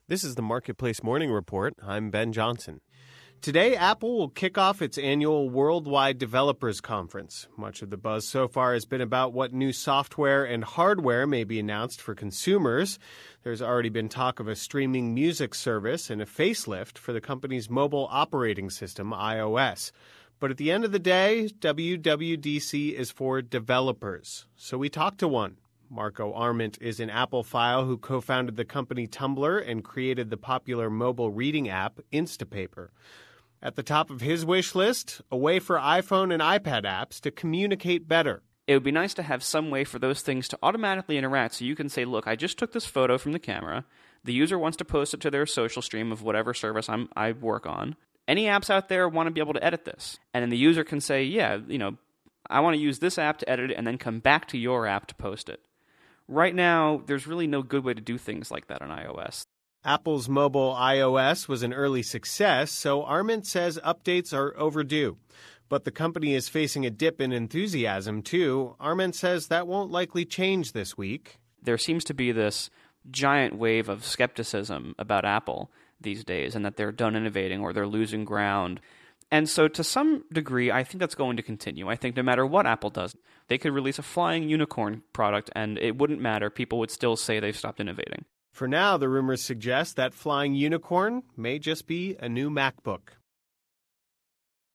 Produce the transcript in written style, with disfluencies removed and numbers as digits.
This is the Marketplace Morning Report. I'm Ben Johnson. Today, Apple will kick off its annual Worldwide Developers Conference. Much of the buzz so far has been about what new software and hardware may be announced for consumers. There's already been talk of a streaming music service and a facelift for the company's mobile operating system, iOS. But at the end of the day, WWDC is for developers. So we talked to one. Marco Arment is an Apple-phile who co-founded the company Tumblr and created the popular mobile reading app Instapaper. At the top of his wish list, a way for iPhone and iPad apps to communicate better. It would be nice to have some way for those things to automatically interact, so you can say, look, I just took this photo from the camera. The user wants to post it to their social stream of whatever service I work on. Any apps out there want to be able to edit this. And then the user can say, yeah, I want to use this app to edit it and then come back to your app to post it. Right now, there's really no good way to do things like that on iOS. Apple's mobile iOS was an early success, so Arment says updates are overdue. But the company is facing a dip in enthusiasm, too. Arment says that won't likely change this week. There seems to be this giant wave of skepticism about Apple these days, and that they're done innovating or they're losing ground. And so to some degree, I think that's going to continue. I think no matter what Apple does, they could release a flying unicorn product and it wouldn't matter. People would still say they've stopped innovating. For now, the rumors suggest that flying unicorn may just be a new MacBook.